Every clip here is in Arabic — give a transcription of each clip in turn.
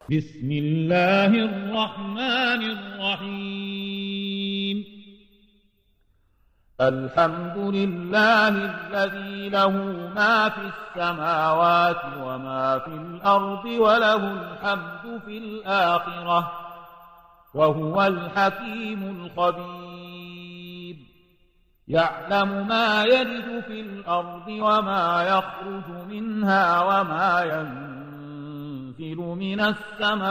بسم الله الرحمن الرحيم الحمد لله الذي له ما في السماوات وما في الأرض وله الحمد في الآخرة وهو الحكيم الخبير يعلم ما يلج في الأرض وما يخرج منها وما ينزل من السماء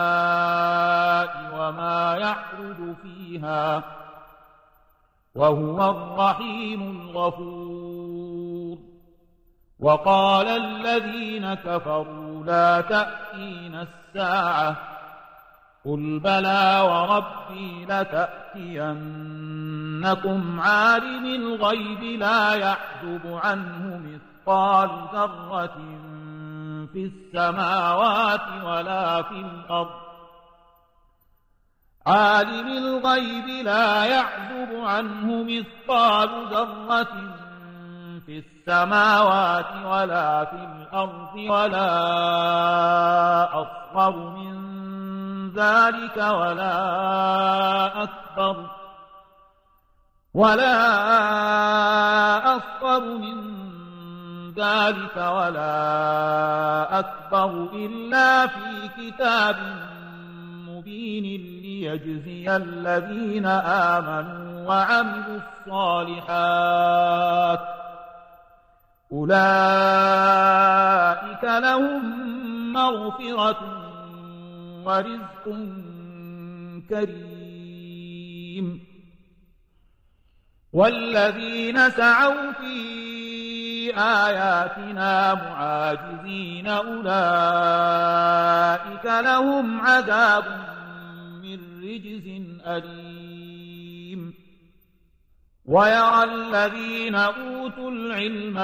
وما يعرج فيها وهو الرحيم الغفور وقال الذين كفروا لا تأتينا الساعة قل بلى وربي لتأتينكم عالم الغيب لا يعزب عنه مثقال ذرة في السماوات ولا في الأرض عالم الغيب لا يعزب عنه مثقال ذرة في السماوات ولا في الأرض ولا أصغر من ذلك ولا أصغر من ذلك ولا أكبر إلا في كتاب مبين ليجزي الذين آمنوا وعملوا الصالحات أولئك لهم مغفرة ورزق كريم والذين سعوا في آياتنا معاجزين أولئك لهم عذاب من رجز أليم ويرى الذين أوتوا العلم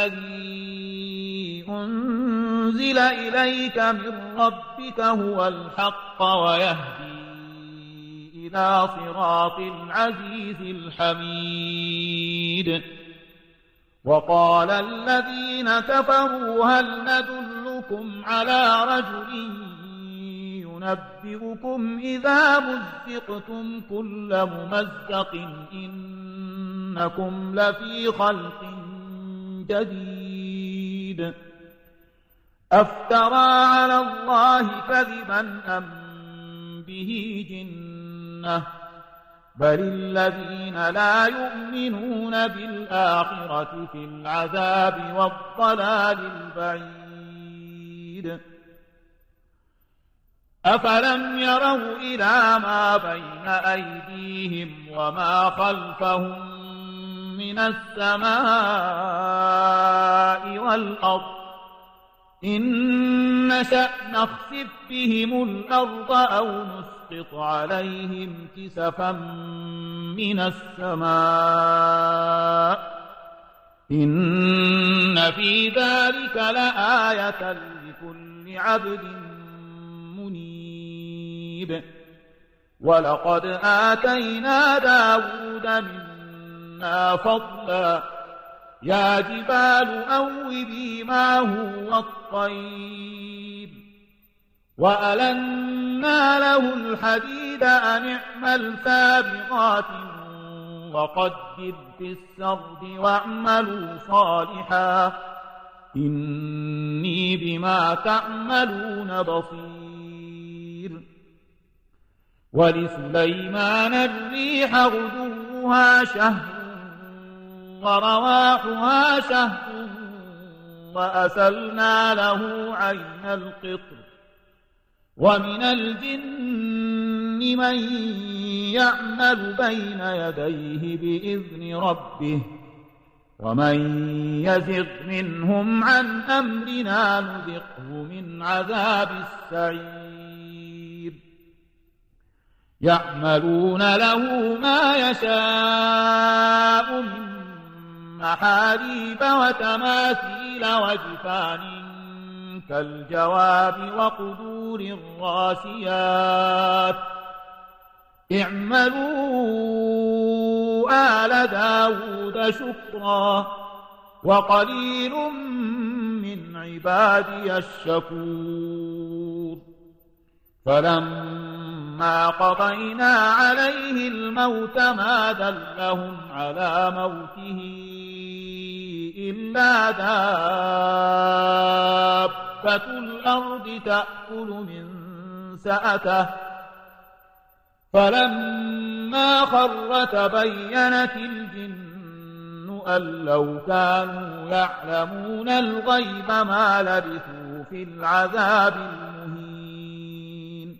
الذي أنزل إليك من ربك هو الحق ويهدي إلى صراط العزيز الحميد وقال الذين كفروا هل ندلكم على رجل ينبئكم إذا مزقتم كل ممزق إنكم لفي خلق جديد أفترى على الله كذبا أم به جنة بل الذين لا يؤمنون بالآخرة في العذاب والضلال البعيد أفلم يروا إلى ما بين أيديهم وما خلفهم من السماء والأرض إن نشأ نخسف بهم الأرض أو نسقط عليهم كسفا من السماء إن في ذلك لآية لكل عبد منيب ولقد آتينا داود منا فضلا يا جبال أوبي معه والطير وألنا له الحديد أن اعمل سابغات وقدر في السرد واعملوا صالحا إني بما تعملون بصير ولسليمان الريح غدوها شهر ورواحها شهر وأسلنا له عين القطر ومن الجن من يعمل بين يديه بإذن ربه ومن يزغ منهم عن أمرنا نذقه من عذاب السعير يعملون له ما يشاء من محاريب وتماثيل وجفان كالجواب وقدور الراسيات اعملوا آل داود شكرا وقليل من عبادي الشكور فلما قضينا عليه الموت ما دلهم على موته إلا دابة الأرض تأكل من سأته فلما خر تبينت الجن أن لو كانوا يعلمون الغيب ما لبثوا في العذاب المهين.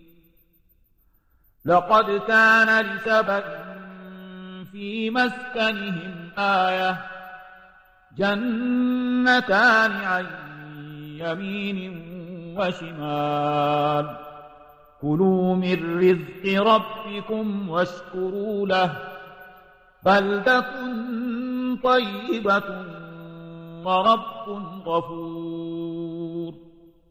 لقد كان لسبأ في مسكنهم آية جنتان عن يمين وشمال كلوا من رزق ربكم واشكروا له بلدة طيبة ورب غفور.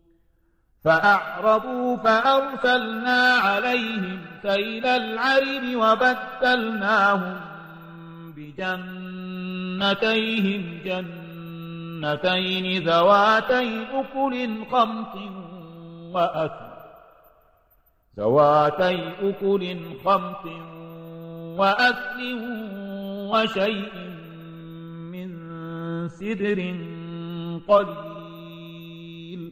فأعرضوا فأرسلنا عليهم سيل العرم وبدلناهم بجنتيهم جنتين ذواتي أكل خمط وأثل وشيء من سدر قليل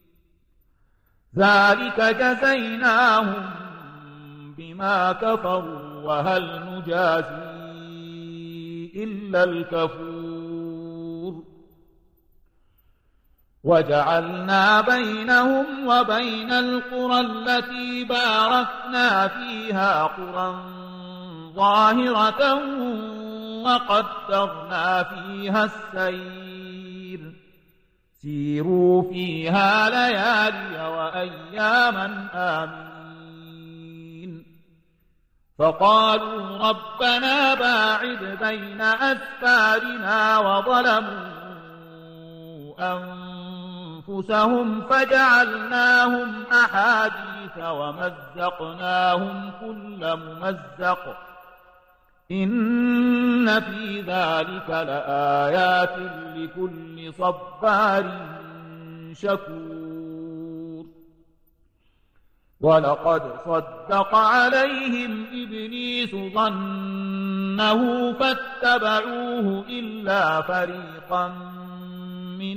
ذلك جزيناهم بما كفروا وهل نجازي إلا الكفور. وجعلنا بينهم وبين القرى التي باركنا فيها قرى ظاهرة وقدرنا فيها السير سيروا فيها ليالي وأياما آمين. فقالوا ربنا باعد بين أسفارنا وظلموا أنفسهم فجعلناهم أحاديث ومزقناهم كل ممزق إن في ذلك لآيات لكل صبار شكور. ولقد صدق عليهم إبليس ظنه فاتبعوه إلا فريقا من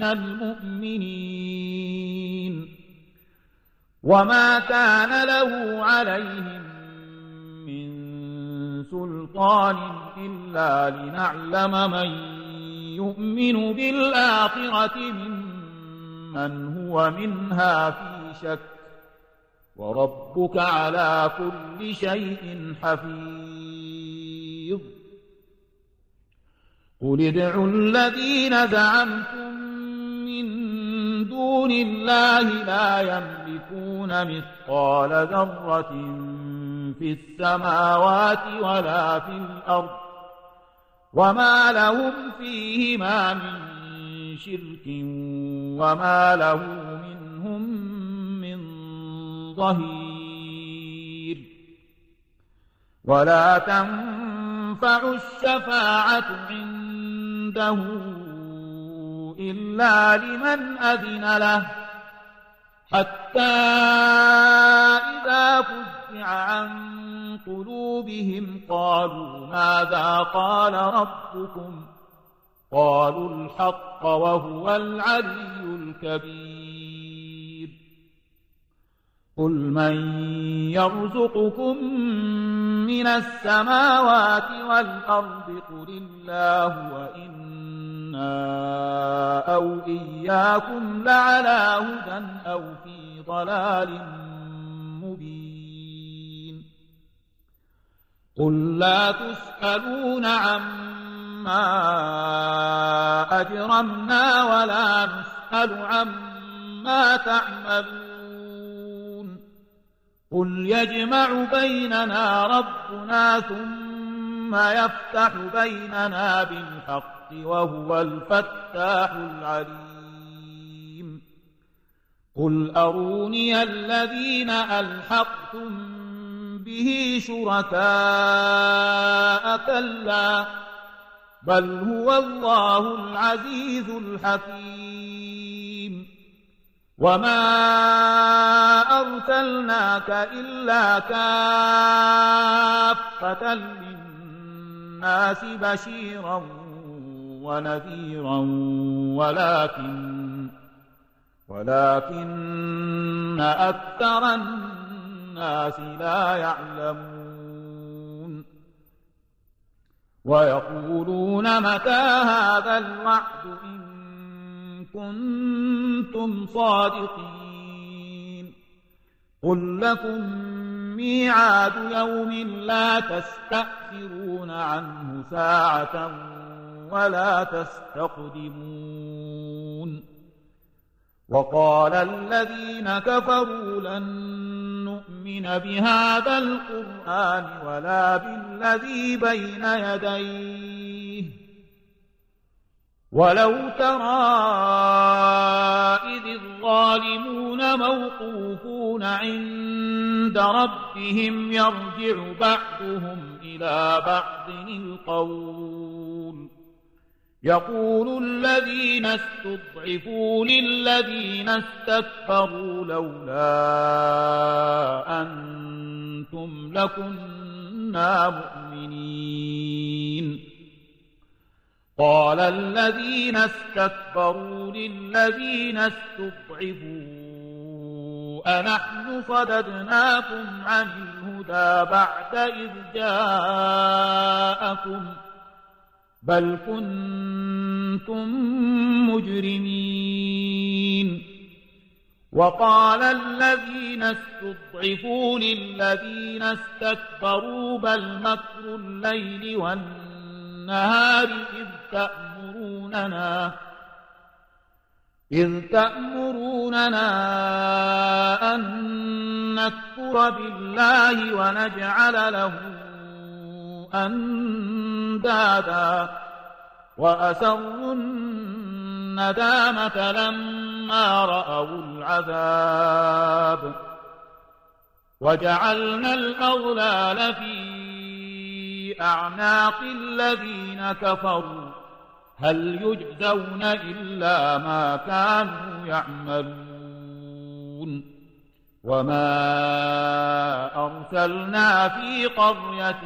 المؤمنين وما كان له عليهم من سلطان إلا لنعلم من يؤمن بالآخرة ممن هو منها في شك وربك على كل شيء حفيظ. قل ادعوا الذين زعمتم من دون الله لا يملكون مثقال ذرة في السماوات ولا في الأرض وما لهم فيهما من شرك وما له منهم من ظهير. ولا تنفع الشفاعة عنده إلا لمن أذن له حتى إذا فزع عن قلوبهم قالوا ماذا قال ربكم قالوا الحق وهو العلي الكبير. قل من يرزقكم من السماوات والأرض قل الله وإنا أو إياكم لعلى هدى أو في ضلال مبين. قل لا تسألون عما أجرمنا ولا نسأل عما تعملون. قل يجمع بيننا ربنا ثم يفتح بيننا بالحق وهو الفتاح العليم. قل أروني الذين ألحقتم به شركاء كلا بل هو الله العزيز الحكيم. وما أرسلناك إلا كافة للناس بشيرا ونذيرا ولكن أكثر الناس لا يعلمون ويقولون متى هذا الوعد إن كنتم صادقين قل لكم ميعاد يوم لا تستأخرون عنه ساعة ولا تستقدمون وقال الذين كفروا لن نؤمن بهذا القرآن ولا بالذي بين يديه ولو ترى إذ الظالمون موقوفون عند ربهم يرجع بعضهم إلى بعض القول يقول الذين استضعفوا للذين استكبروا لولا أنتم لكنا مؤمنين قال الذين استكبروا للذين استضعفوا أنحن صددناكم عن الهدى بعد إذ جاءكم بل كنتم مجرمين وقال الذين استضعفوا للذين استكبروا بل مكر الليل والنهار إذ تأمروننا أن نكفر بالله ونجعل له أندادا وأسروا الندامة لما رأوا العذاب وجعلنا الأغلال في أعناق الذين كفروا هل يجزون إلا ما كانوا يعملون وما أرسلنا في قرية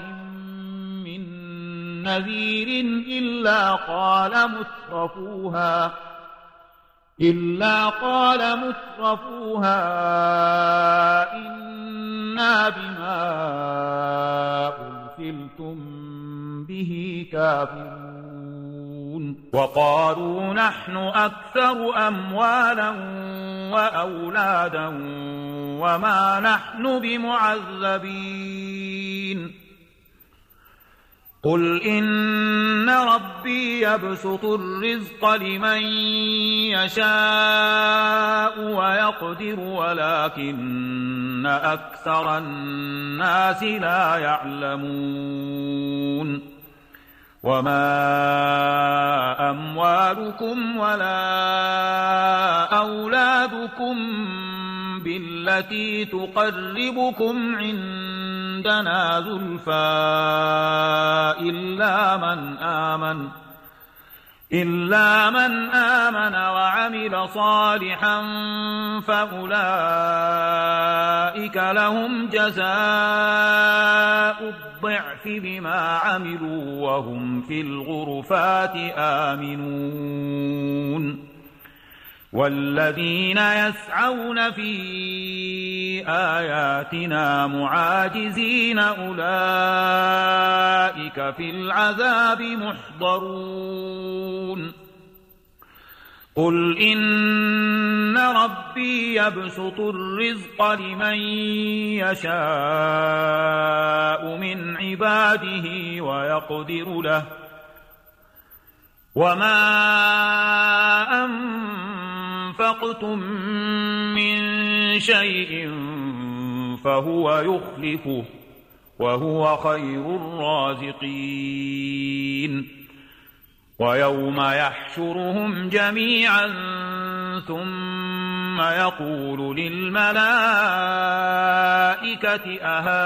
نذير إلا قال مترفوها إنا بما أرسلتم به كافرون وقالوا نحن أكثر أموالا وأولادا وما نحن بمعذبين قل إن ربي يبسط الرزق لمن يشاء ويقدر ولكن أكثر الناس لا يعلمون وما أموالكم ولا أولادكم بالتي تقربكم عندنا زلفى إلا من آمن وعمل صالحا فأولئك لهم جزاء الضعف بما عملوا وهم في الغرفات آمنون والذين يسعون في آياتنا معاجزين أولئك في العذاب محضرون قل إن ربي يبسط الرزق لمن يشاء من عباده ويقدر له وما أنفقتم من شيء فهو يخلفه وهو خير الرازقين ويوم يحشرهم جميعا ثم يقول للملائكة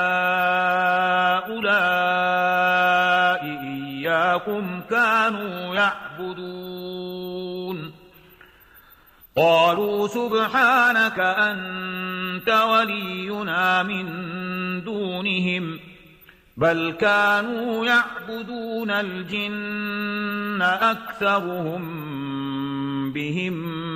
أهؤلاء إياكم كانوا يعبدون قالوا سبحانك أنت ولينا من دونهم بل كانوا يعبدون الجن أكثرهم بهم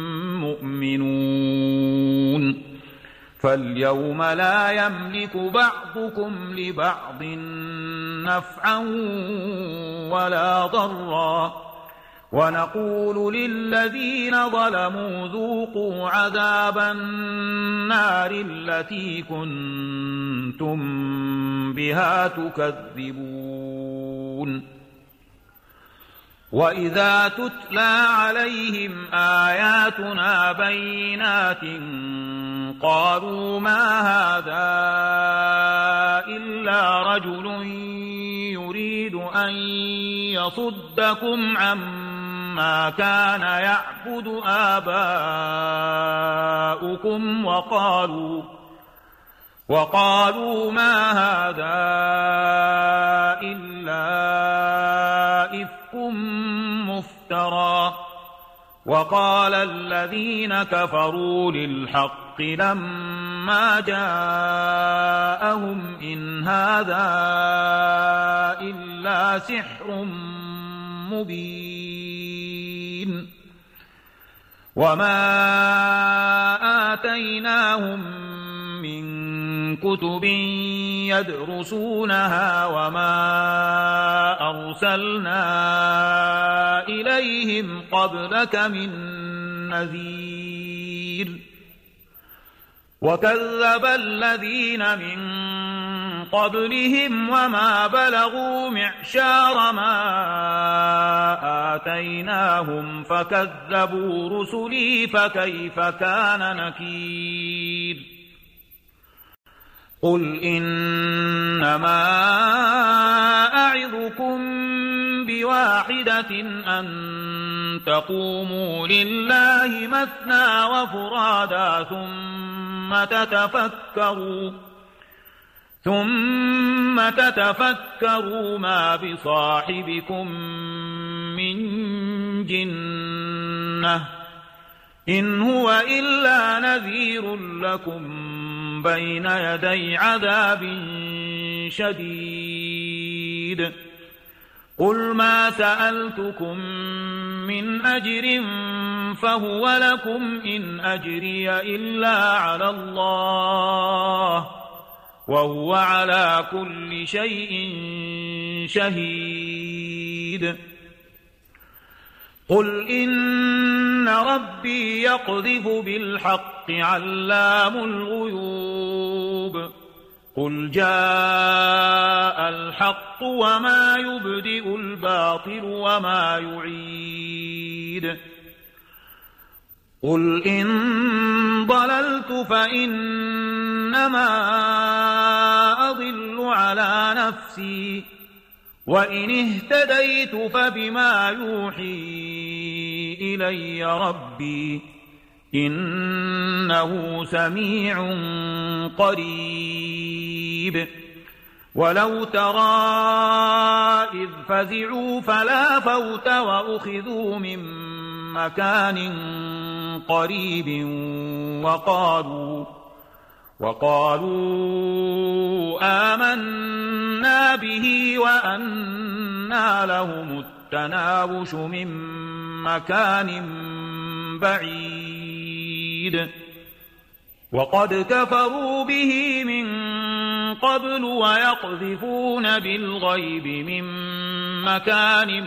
مؤمنون فاليوم لا يملك بعضكم لبعض نفعا ولا ضرا ونقول للذين ظلموا ذوقوا عذاب النار التي كنتم بها تكذبون وإذا تتلى عليهم آياتنا بينات قالوا ما هذا إلا رجل يريد أن يصدكم عما كان يعبد آباؤكم وقالوا ما هذا إلا إفك مفترى وقال الذين كفروا للحق لما جاءهم إن هذا إلا سحر مبين وما آتيناهم من كتب يدرسونها وما أرسلنا إليهم قبلك من نذير وكذب الذين من قبلهم وما بلغوا معشار ما آتيناهم فكذبوا رسلي فكيف كان نكير قل إنما أعظكم بواحدة أن تقوموا لله مثنى وفرادا ثم تتفكروا ما بصاحبكم من جنة إن هو إلا نذير لكم بين يدي عذاب شديد قل ما سألتكم من أجر فهو لكم إن أجري إلا على الله وهو على كل شيء شهيد قل إن ربي يقذف بالحق علام الغيوب قل جاء الحق وما يبدئ الباطل وما يعيد قل إن ضللت فإنما أضل على نفسي وإن اهتديت فبما يوحي إلي ربي إنه سميع قريب ولو ترى إذ فزعوا فلا فوت وأخذوا من مكان قريب وقالوا آمنا به وأنى لهم التناوش من مكان بعيد وقد كفروا به من قبل ويقذفون بالغيب من مكان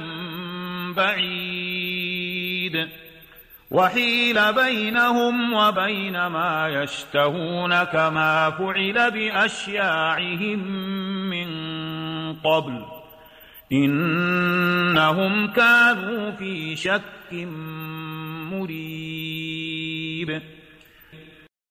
بعيد وحيل بينهم وبين ما يشتهون كما فعل بأشياعهم من قبل إنهم كانوا في شك مريب